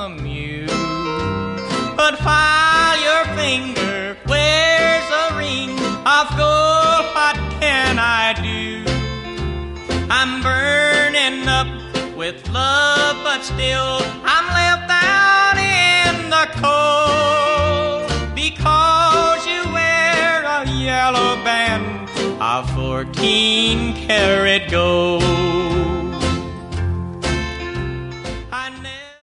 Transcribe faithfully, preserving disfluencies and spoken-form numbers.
from you. But while your finger wears a ring of gold, what can I do? I'm burning up with love, but still I'm left out in the cold, because you wear a yellow band of fourteen karat gold.